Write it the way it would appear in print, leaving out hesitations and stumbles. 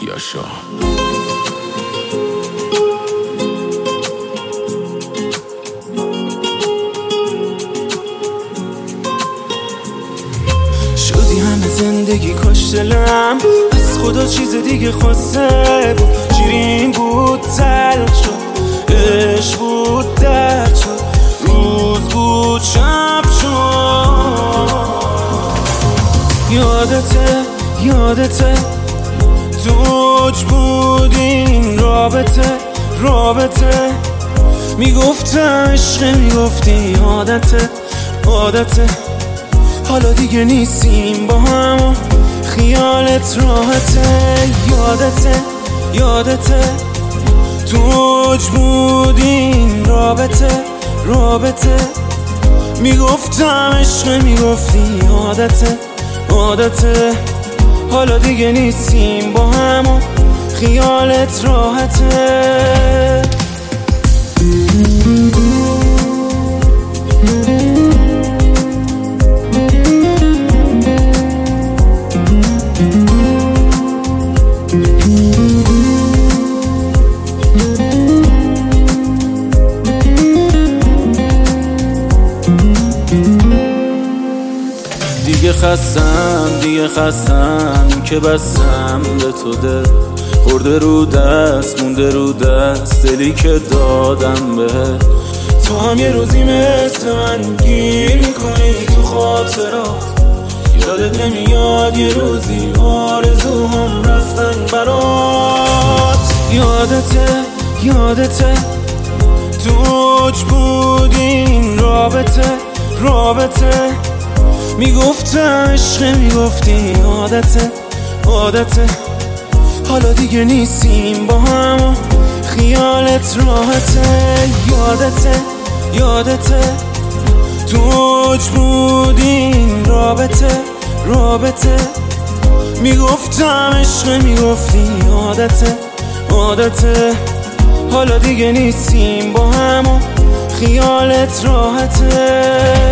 یاشا. شدی همه زندگی کاش دلم از خدا چیز دیگه خواسته بود. شیرین بود تلخ شد، عشق بود درد شد، روز بود شب شد. یادته توج بود این رابطه میگفتم عشق، میگفتی عادته. حالا دیگه نیستیم با هم و خیالت راحته. یادته توج بود این رابطه میگفتم عشق، میگفتی عادته. حالا دیگه نیستیم با هم و خیالت راحته. دیگه خستم که بستم به تو دل. خورده رو دست مونده رو دست دلی که دادم به تو. هم یه روزی مثل من گیر میکنی تو خاطرات. یادت نمیاد یه روزی آرزوهم رفتن برات. یادته توج بود این رابطه میگفتم عشق، میگفتی عادته. حالا دیگه نیستیم با هم و خیالت راحته. یادته توج بود این رابطه میگفتم عشق، میگفتی عادته. حالا دیگه نیستیم با هم و خیالت راحته.